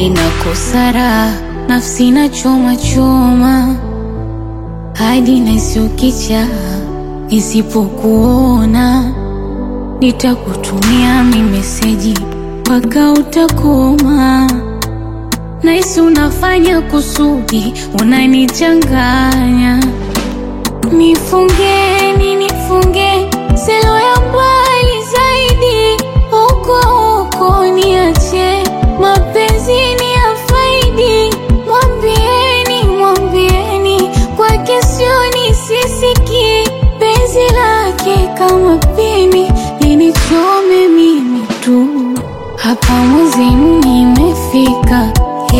Ninakosa raha, nafsi na choma choma, hadi nahisi ukicha nisipokuona. Nitakutumia meseji mpaka utakoma. Nahisi unafanya kusudi, unanichanganya. Nifungeni, nifunge selo ya mbali zaidi. Huko niache, mapenzi ni ya faidi. Mwambieni kwake sioni sisiki. Penzi lake kama pini linichome mimi tu. Hapa mwezenu nimefika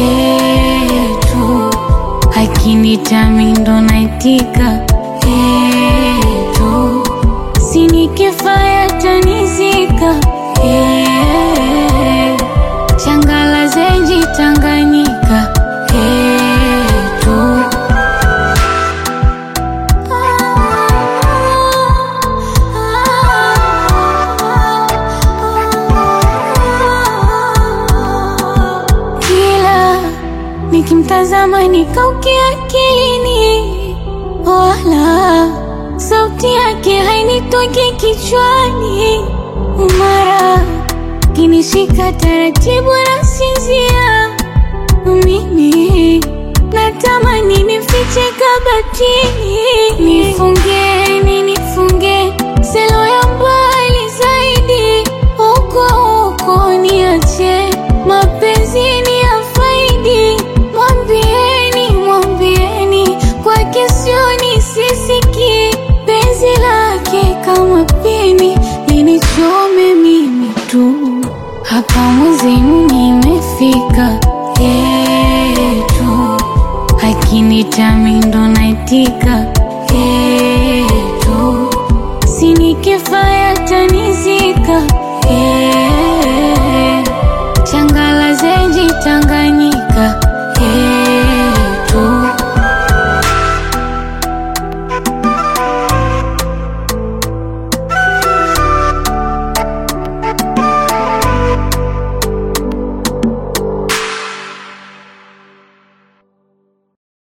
yetu, akinita ndo naitika yetu. Sinikifa yatanizika Changala zenji Tanganyika yetu. Kila nikimtazama nikaukia akilini, wala sauti yake hainitoki kichwani. Mara kinishika taratibu na sinzia, mimi natamani nifiche kabatini. Nifungeni, nifunge selo ya mbali zaidi. Huko niache, mapenzi ni ya faidi. Mwambieni kwake sioni sisiki. Penzi lake kama pini linichome mimi tu. Hapa mwezenu nimefika yetu, akinita ndo naitika